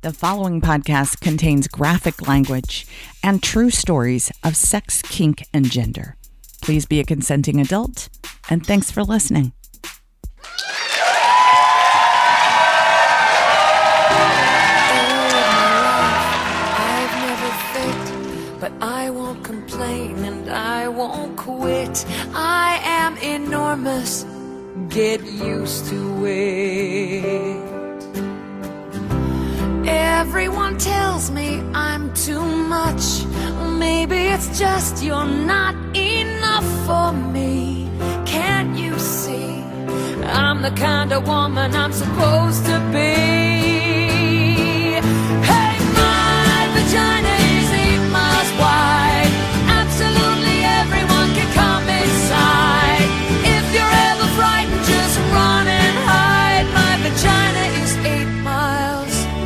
The following podcast contains graphic language and true stories of sex, kink, and gender. Please be a consenting adult, and thanks for listening. I've never faked, but I won't complain and I won't quit. I am enormous, get used to it. Everyone tells me I'm too much. Maybe it's just you're not enough for me. Can't you see? I'm the kind of woman I'm supposed to be. Hey, my vagina is 8 miles wide. Absolutely everyone can come inside. If you're ever frightened, just run and hide. My vagina is 8 miles.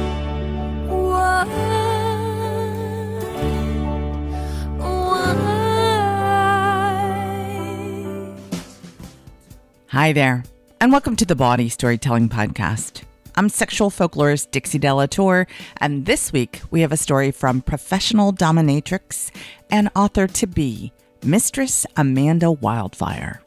Hi there, and welcome to the Body Storytelling Podcast. I'm sexual folklorist Dixie Delatour, and this week we have a story from professional dominatrix and author-to-be, Mistress Amanda Wildfire.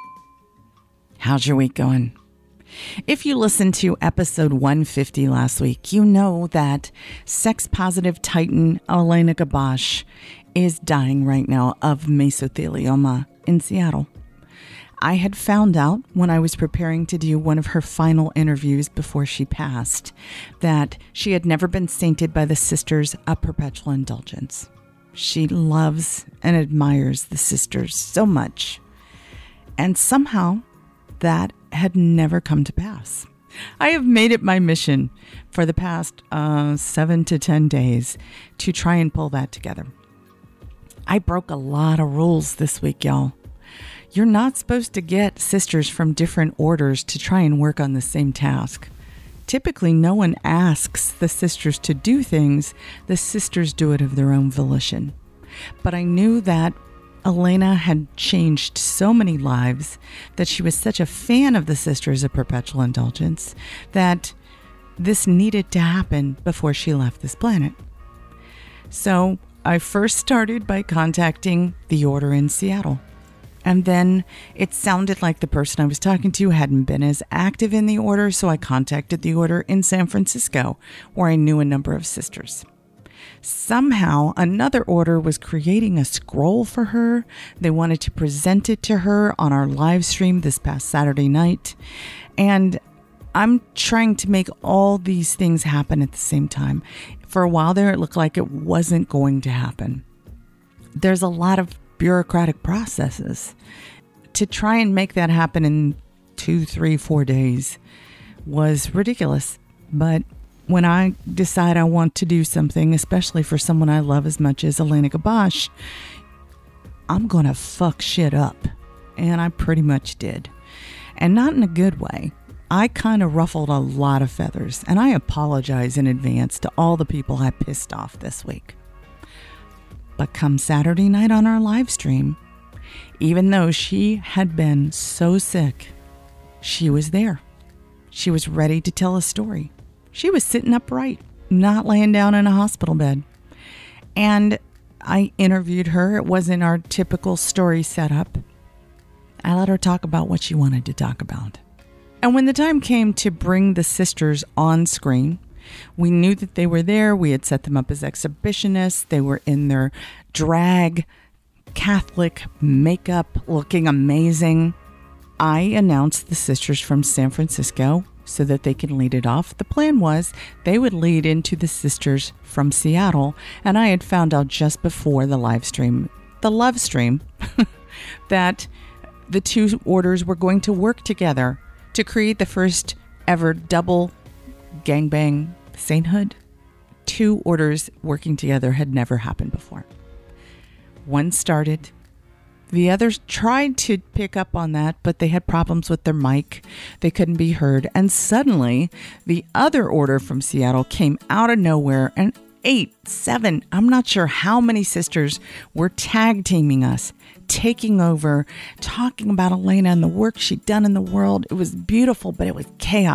How's your week going? If you listened to episode 150 last week, you know that sex-positive titan Elena Gabosh is dying right now of mesothelioma in Seattle. I had found out when I was preparing to do one of her final interviews before she passed that she had never been sainted by the Sisters of Perpetual Indulgence. She loves and admires the sisters so much, and somehow that had never come to pass. I have made it my mission for the past 7 to 10 days to try and pull that together. I broke a lot of rules this week, y'all. You're not supposed to get sisters from different orders to try and work on the same task. Typically, no one asks the sisters to do things. The sisters do it of their own volition. But I knew that Elena had changed so many lives, that she was such a fan of the Sisters of Perpetual Indulgence, that this needed to happen before she left this planet. So I first started by contacting the order in Seattle. And then it sounded like the person I was talking to hadn't been as active in the order, so I contacted the order in San Francisco, where I knew a number of sisters. Somehow, another order was creating a scroll for her. They wanted to present it to her on our live stream this past Saturday night. And I'm trying to make all these things happen at the same time. For a while there, it looked like it wasn't going to happen. There's a lot of bureaucratic processes. To try and make that happen in 2, 3, 4 days was ridiculous. But when I decide I want to do something, especially for someone I love as much as Elena Gabosh, I'm going to fuck shit up. And I pretty much did. And not in a good way. I kind of ruffled a lot of feathers, and I apologize in advance to all the people I pissed off this week. But come Saturday night on our live stream, even though she had been so sick, she was there. She was ready to tell a story. She was sitting upright, not laying down in a hospital bed. And I interviewed her. It wasn't our typical story setup. I let her talk about what she wanted to talk about. And when the time came to bring the sisters on screen, we knew that they were there. We had set them up as exhibitionists. They were in their drag, Catholic makeup, looking amazing. I announced the sisters from San Francisco so that they can lead it off. The plan was they would lead into the sisters from Seattle, and I had found out just before the live stream, the love stream, that the two orders were going to work together to create the first ever double gangbang sainthood. 2 orders working together had never happened before. One started. The others tried to pick up on that, but they had problems with their mic. They couldn't be heard. And suddenly, the other order from Seattle came out of nowhere, and 8, 7, I'm not sure how many sisters were tag teaming us, taking over, talking about Elena and the work she'd done in the world. It was beautiful, but it was chaos. And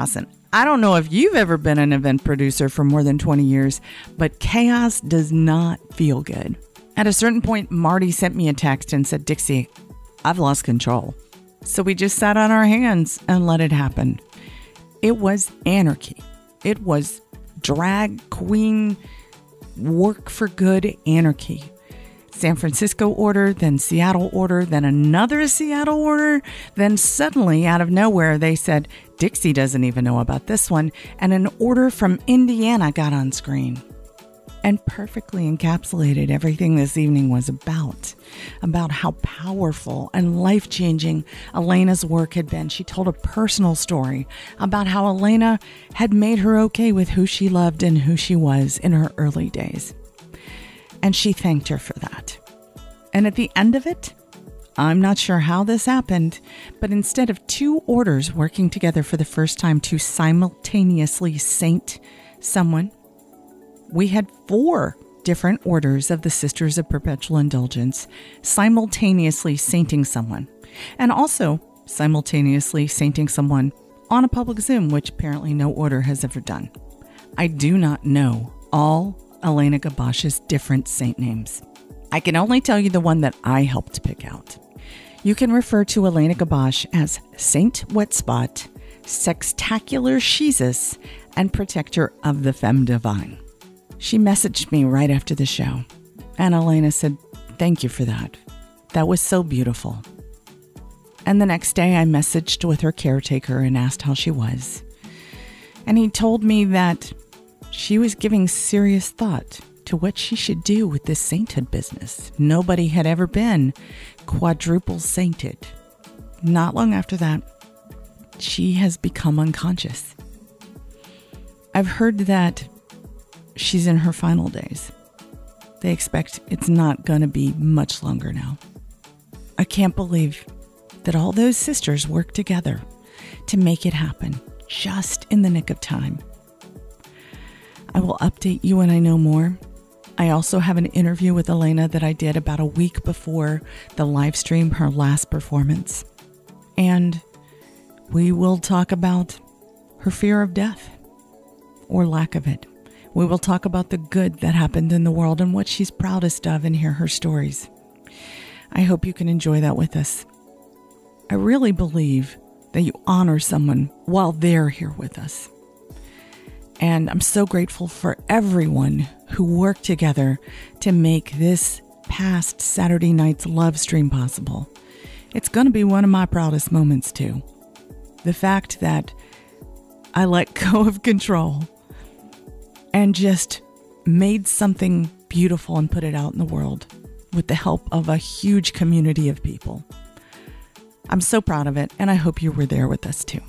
I don't know if you've ever been an event producer for more than 20 years, but chaos does not feel good. At a certain point, Marty sent me a text and said, Dixie, I've lost control. So we just sat on our hands and let it happen. It was anarchy. It was drag queen, work for good anarchy. San Francisco order, then Seattle order, then another Seattle order. Then suddenly, out of nowhere, they said, Dixie doesn't even know about this one. And an order from Indiana got on screen and perfectly encapsulated everything this evening was about how powerful and life-changing Elena's work had been. She told a personal story about how Elena had made her okay with who she loved and who she was in her early days. And she thanked her for that. And at the end of it, I'm not sure how this happened, but instead of 2 orders working together for the first time to simultaneously saint someone, we had 4 different orders of the Sisters of Perpetual Indulgence simultaneously sainting someone, and also simultaneously sainting someone on a public Zoom, which apparently no order has ever done. I do not know all Elena Gabosch's different saint names. I can only tell you the one that I helped pick out. You can refer to Elena Gabosch as Saint Wet Spot, Sextacular Jesus, and Protector of the Femme Divine. She messaged me right after the show, and Elena said, thank you for that. That was so beautiful. And the next day I messaged with her caretaker and asked how she was. And he told me that she was giving serious thought to what she should do with this sainthood business. Nobody had ever been quadruple sainted. Not long after that, she has become unconscious. I've heard that she's in her final days. They expect it's not going to be much longer now. I can't believe that all those sisters worked together to make it happen just in the nick of time. I will update you when I know more. I also have an interview with Elena that I did about a week before the live stream, her last performance. And we will talk about her fear of death, or lack of it. We will talk about the good that happened in the world and what she's proudest of and hear her stories. I hope you can enjoy that with us. I really believe that you honor someone while they're here with us. And I'm so grateful for everyone who worked together to make this past Saturday night's love stream possible. It's going to be one of my proudest moments too. The fact that I let go of control and just made something beautiful and put it out in the world with the help of a huge community of people. I'm so proud of it, and I hope you were there with us too.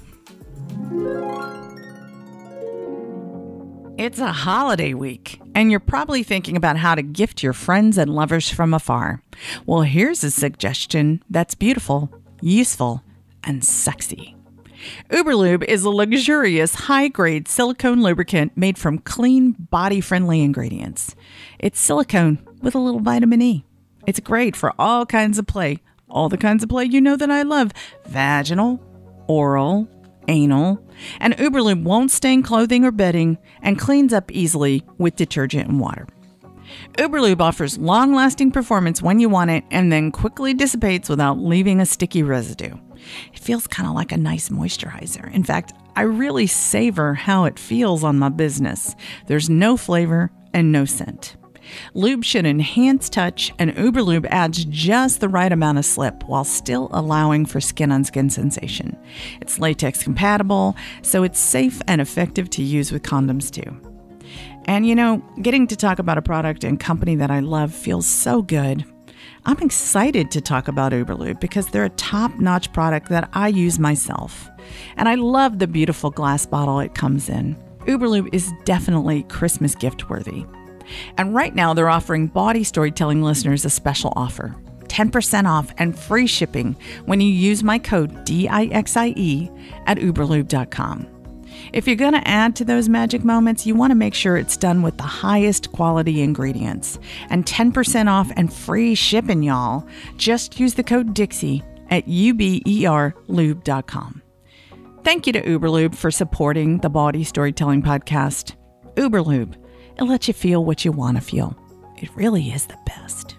It's a holiday week, and you're probably thinking about how to gift your friends and lovers from afar. Well, here's a suggestion that's beautiful, useful, and sexy. Uberlube is a luxurious, high-grade silicone lubricant made from clean, body-friendly ingredients. It's silicone with a little vitamin E. It's great for all kinds of play. All the kinds of play you know that I love. Vaginal, oral, anal. And Uberlube won't stain clothing or bedding and cleans up easily with detergent and water. Uberlube offers long-lasting performance when you want it and then quickly dissipates without leaving a sticky residue. It feels kind of like a nice moisturizer. In fact, I really savor how it feels on my business. There's no flavor and no scent. Lube should enhance touch, and Uberlube adds just the right amount of slip while still allowing for skin-on-skin sensation. It's latex compatible, so it's safe and effective to use with condoms too. And you know, getting to talk about a product and company that I love feels so good. I'm excited to talk about Uberlube because they're a top-notch product that I use myself. And I love the beautiful glass bottle it comes in. Uberlube is definitely Christmas gift worthy. And right now they're offering Body Storytelling listeners a special offer. 10% off and free shipping when you use my code DIXIE at uberlube.com. If you're going to add to those magic moments, you want to make sure it's done with the highest quality ingredients. And 10% off and free shipping, y'all. Just use the code DIXIE at uberlube.com. Thank you to Uberlube for supporting the Body Storytelling Podcast. Uberlube, it lets you feel what you want to feel. It really is the best.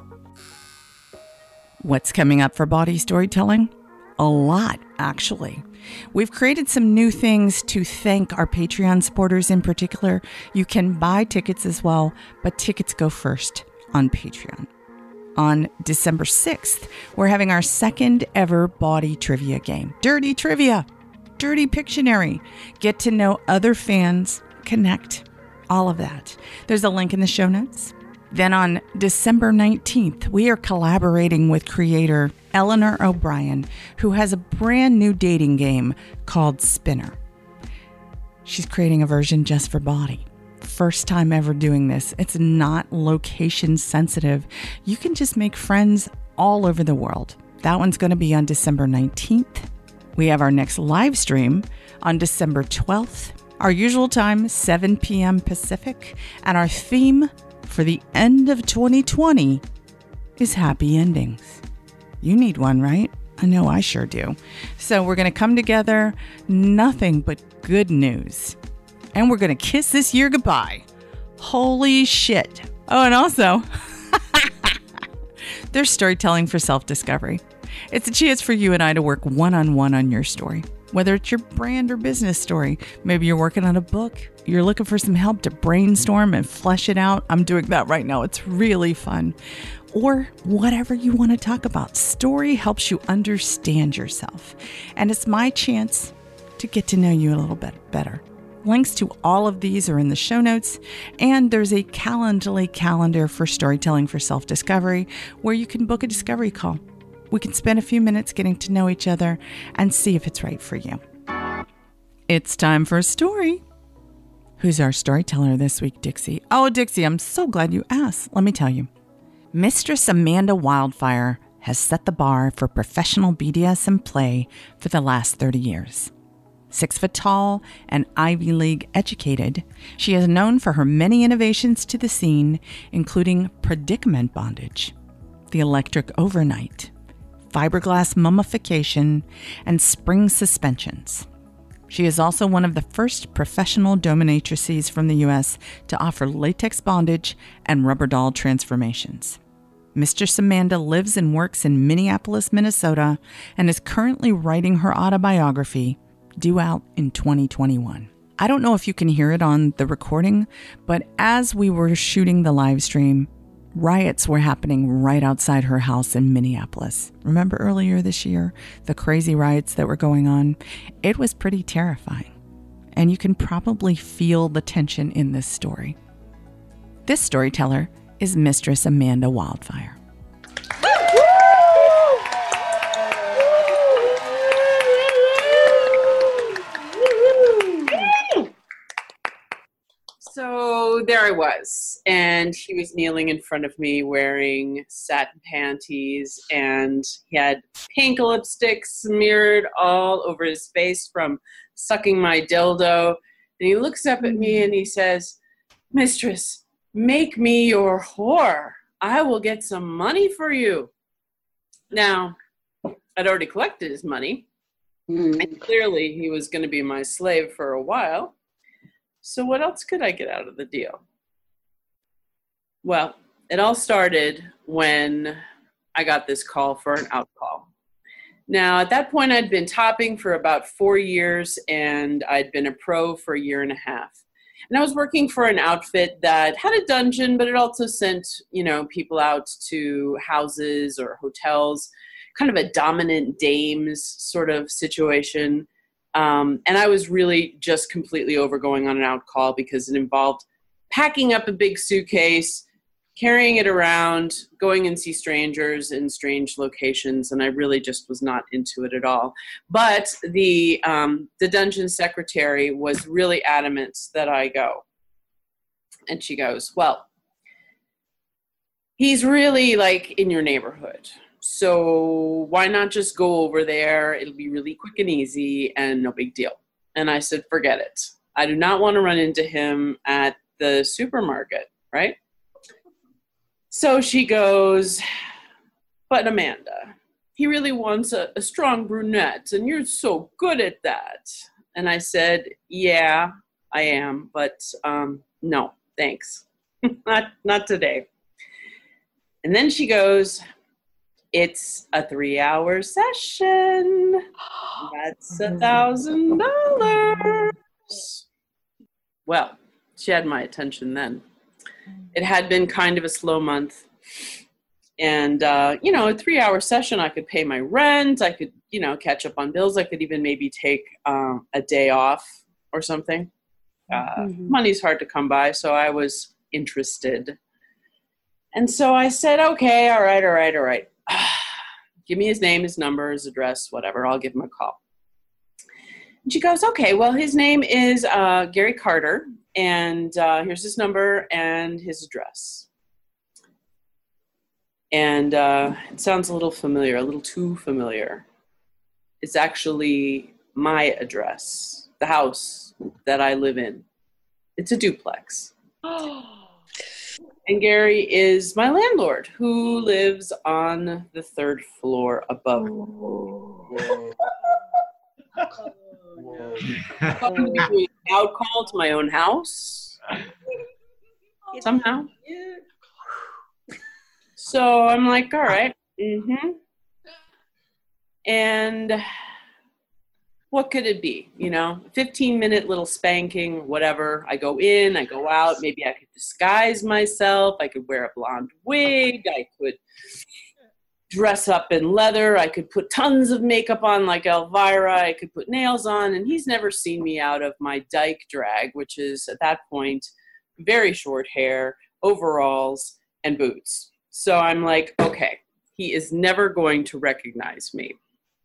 What's coming up for Body Storytelling? A lot, actually. We've created some new things to thank our Patreon supporters in particular. You can buy tickets as well, but tickets go first on Patreon. On December 6th, we're having our second ever body trivia game. Dirty Trivia, Dirty Pictionary. Get to know other fans, connect, all of that. There's a link in the show notes. Then on December 19th, we are collaborating with creator Eleanor O'Brien, who has a brand new dating game called Spinner. She's creating a version just for body. First time ever doing this. It's not location sensitive. You can just make friends all over the world. That one's going to be on December 19th. We have our next live stream on December 12th. Our usual time, 7 p.m. Pacific. And our theme for the end of 2020 is happy endings. You need one, right? I know I sure do. So we're going to come together, nothing but good news. And we're going to kiss this year goodbye. Holy shit. Oh, and also, there's storytelling for self-discovery. It's a chance for you and I to work one-on-one on your story. Whether it's your brand or business story, maybe you're working on a book, you're looking for some help to brainstorm and flesh it out. I'm doing that right now. It's really fun. Or whatever you want to talk about. Story helps you understand yourself. And it's my chance to get to know you a little bit better. Links to all of these are in the show notes. And there's a Calendly calendar for storytelling for self-discovery where you can book a discovery call. We can spend a few minutes getting to know each other and see if it's right for you. It's time for a story. Who's our storyteller this week, Dixie? Oh, Dixie, I'm so glad you asked. Let me tell you. Mistress Amanda Wildfire has set the bar for professional BDSM play for the last 30 years. 6 foot tall and Ivy League educated, she is known for her many innovations to the scene, including predicament bondage, the electric overnight, fiberglass mummification, and spring suspensions. She is also one of the first professional dominatrices from the U.S. to offer latex bondage and rubber doll transformations. Mistress Amanda lives and works in Minneapolis, Minnesota, and is currently writing her autobiography, due out in 2021. I don't know if you can hear it on the recording, but as we were shooting the live stream, riots were happening right outside her house in Minneapolis. Remember earlier this year, the crazy riots that were going on? It was pretty terrifying. And you can probably feel the tension in this story. This storyteller is Mistress Amanda Wildfire. So there I was, and he was kneeling in front of me wearing satin panties, and he had pink lipstick smeared all over his face from sucking my dildo. And he looks up at me and he says, "Mistress, make me your whore. I will get some money for you." Now, I'd already collected his money, and clearly he was going to be my slave for a while. So what else could I get out of the deal? Well, it all started when I got this call for an out call. Now, at that point, I'd been topping for about 4 years, and I'd been a pro for a year and a half. And I was working for an outfit that had a dungeon, but it also sent, people out to houses or hotels, kind of a dominant dames sort of situation. And I was really just completely over going on an out call because it involved packing up a big suitcase, carrying it around, going and see strangers in strange locations, and I really just was not into it at all. But the dungeon secretary was really adamant that I go. And she goes, "Well, he's really in your neighborhood. So why not just go over there? It'll be really quick and easy and no big deal." And I said, "Forget it. I do not want to run into him at the supermarket," right? So she goes, "But Amanda, he really wants a strong brunette, and you're so good at that." And I said, yeah, I am, but no, thanks. Not today. And then she goes, it's a 3-hour session. That's $1,000. Well, she had my attention then. It had been kind of a slow month. And, a 3-hour session, I could pay my rent. I could, catch up on bills. I could even maybe take a day off or something. Money's hard to come by, so I was interested. And so I said, okay, all right. Give me his name, his number, his address, whatever. I'll give him a call. And she goes, okay, well, his name is Gary Carter, and here's his number and his address. And it sounds a little familiar, a little too familiar. It's actually my address, the house that I live in. It's a duplex. And Gary is my landlord who lives on the 3rd floor above. I'm doing an out call to my own house somehow. So I'm like, all right. And what could it be? 15-minute little spanking, whatever. I go in, I go out. Maybe I could disguise myself. I could wear a blonde wig. I could dress up in leather. I could put tons of makeup on like Elvira. I could put nails on. And he's never seen me out of my dyke drag, which is at that point very short hair, overalls, and boots. So I'm like, okay, he is never going to recognize me.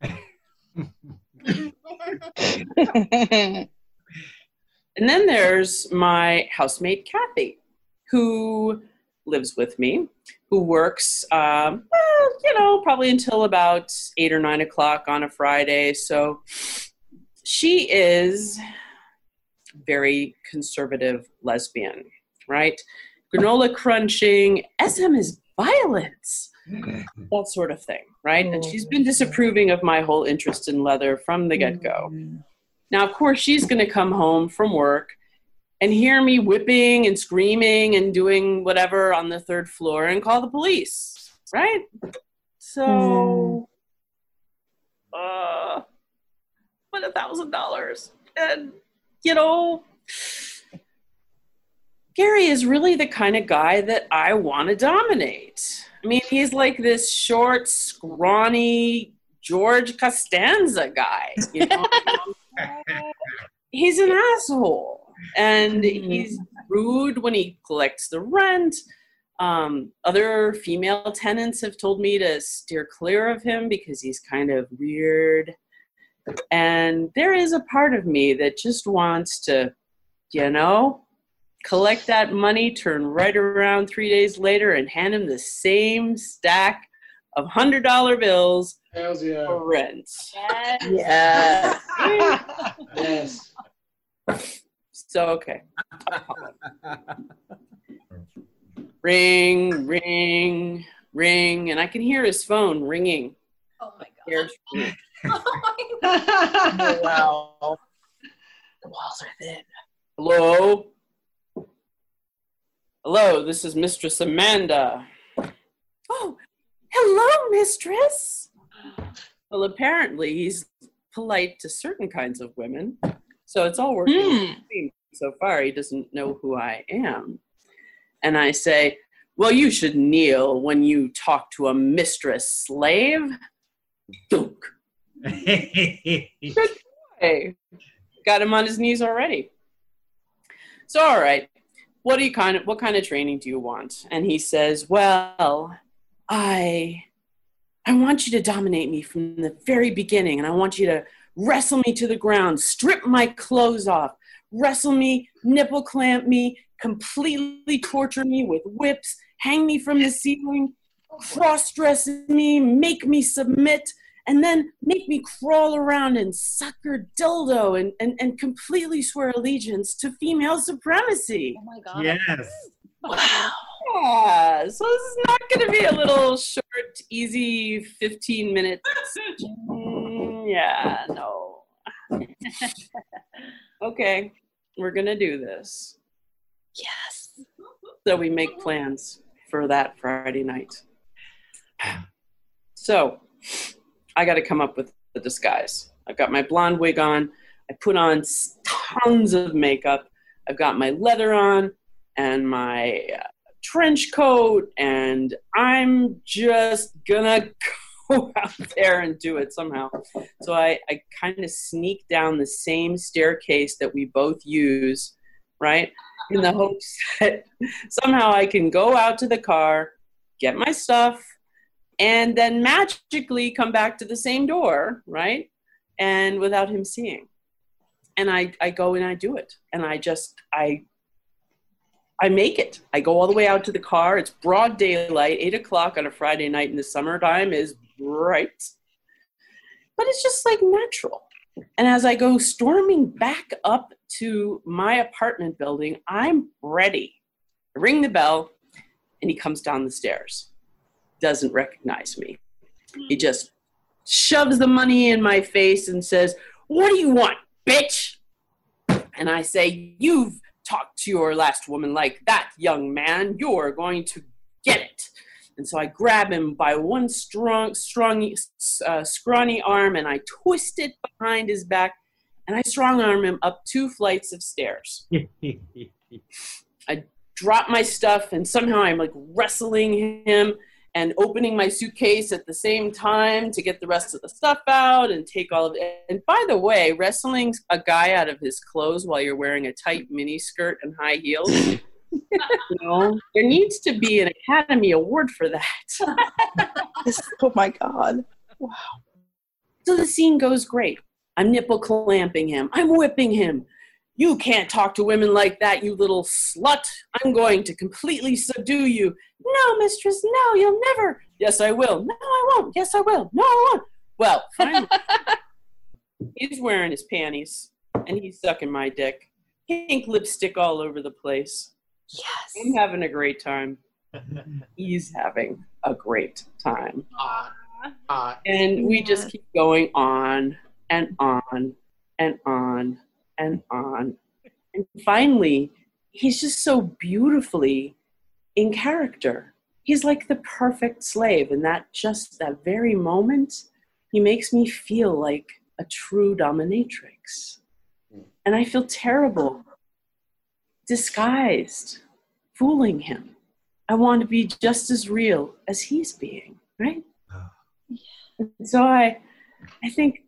And then there's my housemate, Kathy, who lives with me, who works, probably until about 8 or 9 o'clock on a Friday. So she is very conservative lesbian, right? Granola crunching, SM is violence, that sort of thing, right? And she's been disapproving of my whole interest in leather from the get-go. Now, of course, she's going to come home from work and hear me whipping and screaming and doing whatever on the 3rd floor and call the police, right? So, but $1,000. And, Gary is really the kind of guy that I want to dominate. I mean, he's like this short, scrawny George Costanza guy, He's an asshole, and he's rude when he collects the rent. Other female tenants have told me to steer clear of him because he's kind of weird. And there is a part of me that just wants to, collect that money, turn right around 3 days later, and hand him the same stack of $100 bills for rent. Yes. Yes. So, okay. Ring, ring, ring, and I can hear his phone ringing. Oh my God. Oh, wow. The walls are thin. Hello? Hello, this is Mistress Amanda. Oh, hello, Mistress. Well, apparently he's polite to certain kinds of women, so it's all working so far. He doesn't know who I am. And I say, well, you should kneel when you talk to a mistress slave. Dunk. Good boy. Got him on his knees already. So, all right. What kind of training do you want? And he says, well, I want you to dominate me from the very beginning, and I want you to wrestle me to the ground, strip my clothes off, wrestle me, nipple clamp me, completely torture me with whips, hang me from the ceiling, cross-dress me, make me submit, and then make me crawl around and suck your dildo and completely swear allegiance to female supremacy. Oh my God. Yes. Wow. Yeah, so this is not going to be a little short, easy 15 minutes. Yeah, no. okay, we're going to do this. Yes. So we make plans for that Friday night. So I got to come up with the disguise. I've got my blonde wig on. I put on tons of makeup. I've got my leather on and my trench coat, and I'm just gonna go out there and do it somehow. So I kind of sneak down the same staircase that we both use, right? In the hopes that somehow I can go out to the car, get my stuff, and then magically come back to the same door, right? And without him seeing. And I go and I do it. And I make it. I go all the way out to the car. It's broad daylight. 8 o'clock on a Friday night in the summertime is bright. But it's just like natural. And as I go storming back up to my apartment building, I'm ready. I ring the bell, and he comes down the stairs. Doesn't recognize me. He just shoves the money in my face and says, "What do you want, bitch?" And I say, "You've talked to your last woman like that, young man. You're going to get it." And so I grab him by one scrawny arm, and I twist it behind his back, and I strong arm him up 2 flights of stairs. I drop my stuff, and somehow I'm like wrestling him and opening my suitcase at the same time to get the rest of the stuff out and take all of it. And by the way, wrestling a guy out of his clothes while you're wearing a tight mini skirt and high heels, there needs to be an Academy Award for that. Oh my God. Wow. So the scene goes great. I'm nipple clamping him. I'm whipping him. "You can't talk to women like that, you little slut. I'm going to completely subdue you." "No, mistress, no, you'll never." "Yes, I will." "No, I won't." "Yes, I will." "No, I won't." Well, finally, he's wearing his panties, and he's sucking my dick. Pink lipstick all over the place. Yes. I'm having a great time. He's having a great time. And we just keep going on and on and on and on. And finally, he's just so beautifully in character. He's like the perfect slave. And that very moment, he makes me feel like a true dominatrix. And I feel terrible, disguised, fooling him. I want to be just as real as he's being, right? And so I think,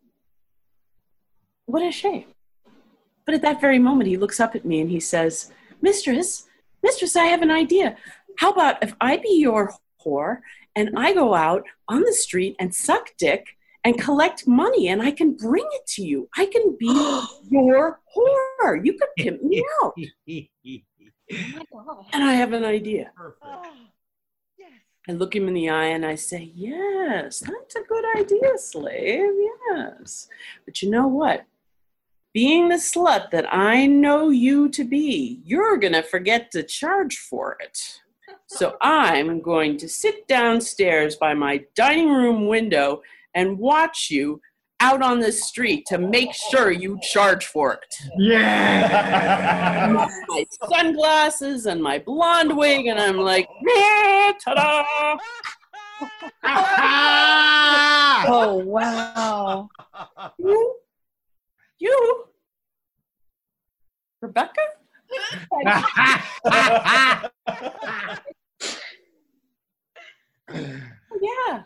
what a shame. But at that very moment, he looks up at me and he says, Mistress, I have an idea. How about if I be your whore and I go out on the street and suck dick and collect money and I can bring it to you. I can be your whore. You could pimp me out. Oh my God. And I have an idea. Perfect. Yes. I look him in the eye and I say, yes, that's a good idea, slave, yes. But you know what? Being the slut that I know you to be, you're going to forget to charge for it. So I'm going to sit downstairs by my dining room window and watch you out on the street to make sure you charge for it. Yeah. My sunglasses and my blonde wig, and I'm like, yeah, ta-da! Oh, wow. You? Rebecca? Yeah.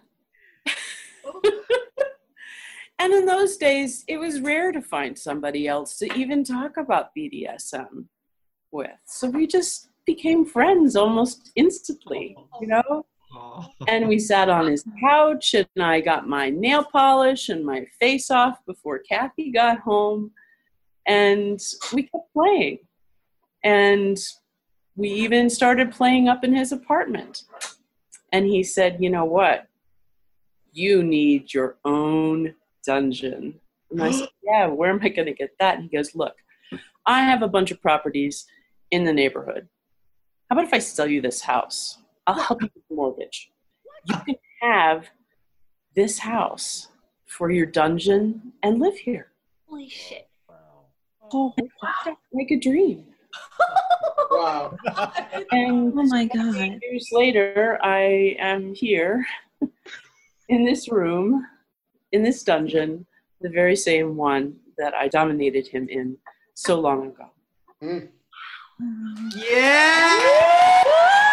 And in those days, it was rare to find somebody else to even talk about BDSM with. So we just became friends almost instantly, you know? And we sat on his couch, and I got my nail polish and my face off before Kathy got home. And we kept playing. And we even started playing up in his apartment. And he said, you know what? You need your own dungeon. And I said, yeah, where am I going to get that? And he goes, look, I have a bunch of properties in the neighborhood. How about if I sell you this house? I'll help you with the mortgage. You can have this house for your dungeon and live here. Holy shit. Oh, wow. Like a dream. Wow. And Oh my God. years later, I am here in this room, in this dungeon, the very same one that I dominated him in so long ago. Mm. Yeah!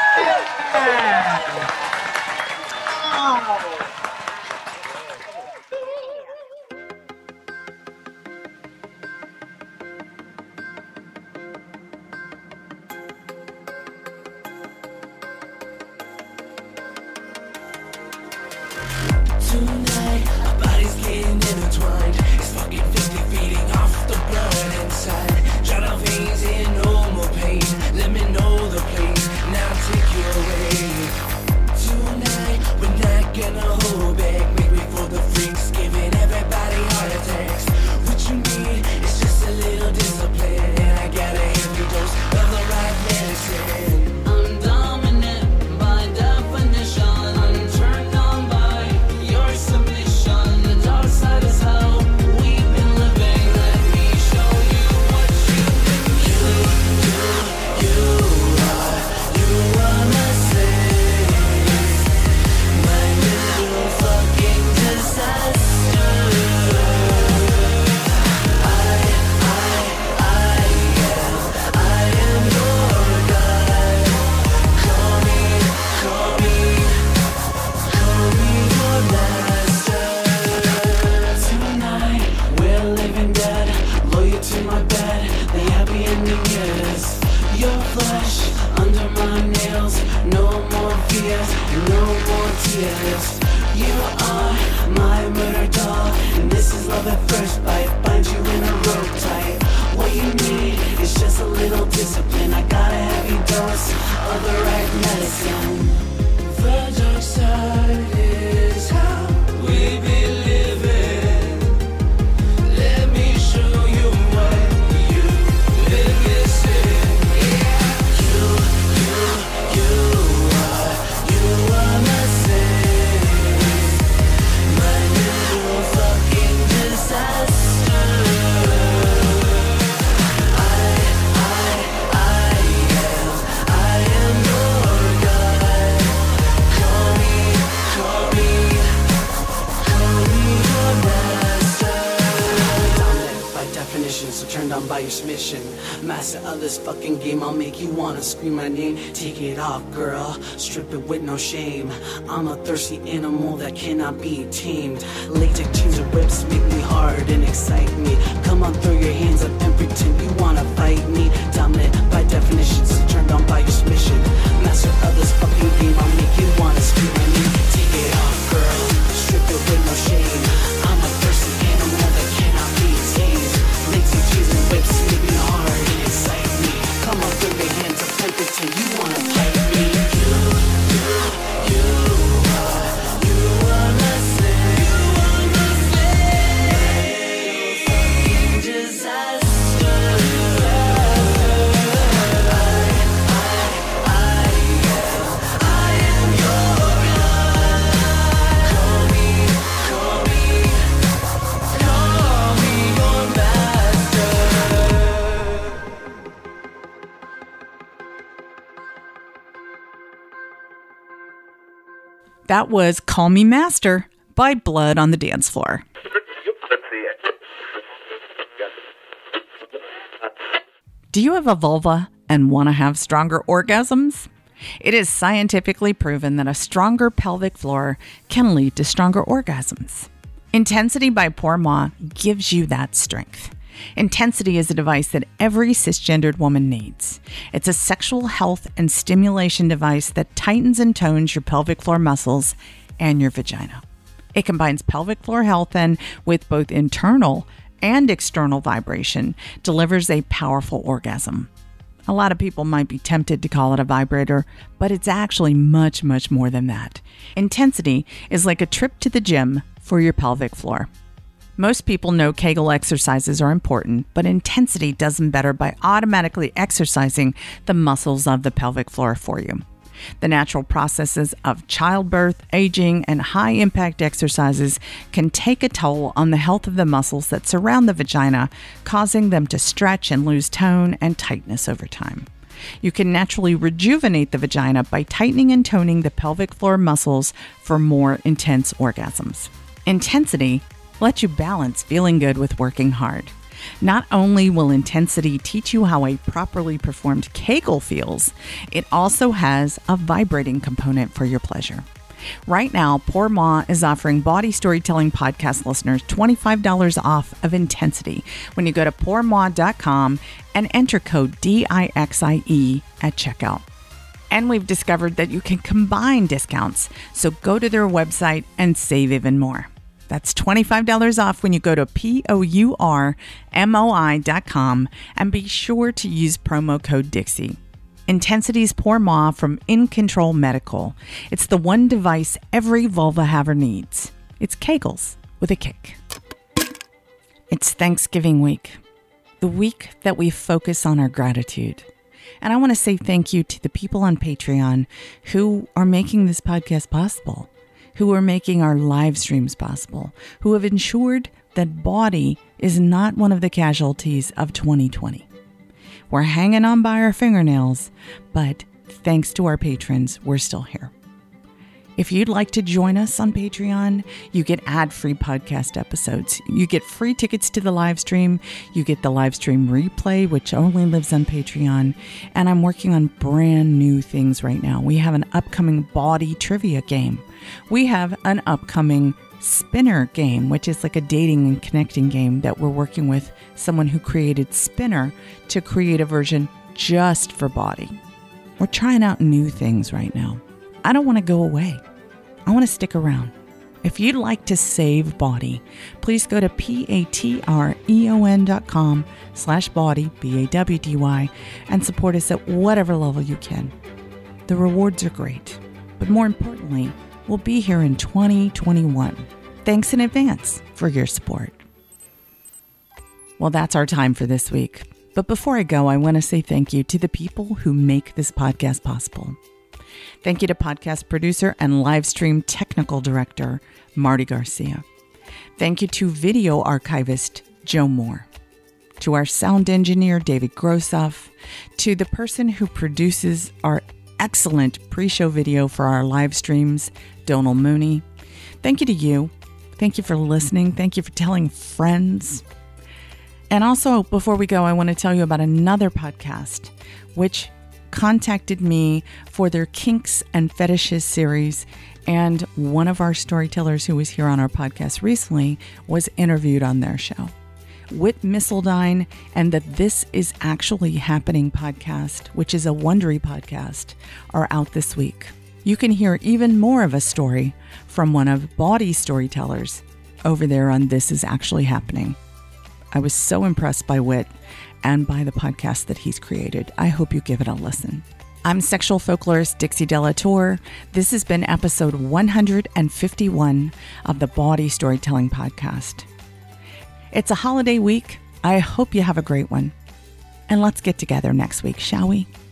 Tonight, our bodies getting intertwined. It's fucking 50 feeding off the blood inside. Dry our veins in no more pain. Let me know the place, now take you away. Tonight, we're not gonna hold back. Make way for the freaks, giving everybody heart attacks. What you need is just a little discipline. And I got a heavy dose of the right medicine. I'm dominant by definition. I'm turned on by your submission. The dark side is how we've been living. Let me show you what you've been. You are my savior. My little fucking disaster. I am your God. Call me your master. Tonight, we're living dead, loyal to my bed. The happy ending is your flesh under my nails. No more fears, no more tears. You are my murder doll, and this is love at first bite. Bind you in a rope tight. What you need is just a little discipline. I got a heavy dose of the right medicine. The dark side is how we be living. Let me show you what you've been missing. You are my savior. My little fucking disaster. I am your God. Call me your master. Dominant by definition, so turned on by your submission. Master of this fucking game, I'll make you wanna scream my name. Take it off, girl, strip it with no shame. I'm a thirsty animal that cannot be tamed. Latex chains and whips make me hard and excite me. Come on, throw your hands up and pretend you wanna fight me. Dominant by definition, so turned on by your submission. Master of this fucking game, I'll make you wanna scream my name. Take it off, girl, strip it with no shame. I'm a thirsty animal that cannot be tamed. Latex chains and whips make me hard and excite me. Come on, throw your hands up and pretend you wanna fight me. You are my savior. Disaster. I am your God. Call me your master. That was Call Me Master by Blood on the Dance Floor. Do you have a vulva and want to have stronger orgasms? It is scientifically proven that a stronger pelvic floor can lead to stronger orgasms. Intensity by Pour Moi gives you that strength. Intensity is a device that every cisgendered woman needs. It's a sexual health and stimulation device that tightens and tones your pelvic floor muscles and your vagina. It combines pelvic floor health and, with both internal and external vibration, delivers a powerful orgasm. A lot of people might be tempted to call it a vibrator, but it's actually much, much more than that. Intensity is like a trip to the gym for your pelvic floor. Most people know Kegel exercises are important, but Intensity does them better by automatically exercising the muscles of the pelvic floor for you. The natural processes of childbirth, aging, and high-impact exercises can take a toll on the health of the muscles that surround the vagina, causing them to stretch and lose tone and tightness over time. You can naturally rejuvenate the vagina by tightening and toning the pelvic floor muscles for more intense orgasms. Intensity lets you balance feeling good with working hard. Not only will intensity teach you how a properly performed Kegel feels, it also has a vibrating component for your pleasure. Right now, Poor Ma is offering Body Storytelling Podcast listeners $25 off of Intensity when you go to pourma.com and enter code DIXIE at checkout. And we've discovered that you can combine discounts, so go to their website and save even more. That's $25 off when you go to pourmoi.com and be sure to use promo code Dixie. Intensity's Poor Ma from In Control Medical. It's the one device every vulva haver needs. It's Kegels with a kick. It's Thanksgiving week, the week that we focus on our gratitude. And I want to say thank you to the people on Patreon who are making this podcast possible, who are making our live streams possible, who have ensured that body is not one of the casualties of 2020. We're hanging on by our fingernails, but thanks to our patrons, we're still here. If you'd like to join us on Patreon, you get ad-free podcast episodes. You get free tickets to the live stream. You get the live stream replay, which only lives on Patreon. And I'm working on brand new things right now. We have an upcoming body trivia game. We have an upcoming Spinner game, which is like a dating and connecting game that we're working with someone who created Spinner to create a version just for body. We're trying out new things right now. I don't want to go away. I want to stick around. If you'd like to save body, please go to patreon.com/body, BAWDY, and support us at whatever level you can. The rewards are great, but more importantly, we'll be here in 2021. Thanks in advance for your support. Well, that's our time for this week. But before I go, I want to say thank you to the people who make this podcast possible. Thank you to podcast producer and live stream technical director, Marty Garcia. Thank you to video archivist, Joe Moore. To our sound engineer, David Grossoff. To the person who produces our excellent pre-show video for our live streams, Donal Mooney. Thank you to you. Thank you for listening. Thank you for telling friends. And also, before we go, I want to tell you about another podcast, which contacted me for their Kinks and Fetishes series. And one of our storytellers who was here on our podcast recently was interviewed on their show. Whit Missildine and the This Is Actually Happening podcast, which is a Wondery podcast, are out this week. You can hear even more of a story from one of Body's storytellers over there on This Is Actually Happening. I was so impressed by Whit and by the podcast that he's created. I hope you give it a listen. I'm sexual folklorist Dixie Delatour. This has been episode 151 of the Body Storytelling Podcast. It's a holiday week. I hope you have a great one. And let's get together next week, shall we?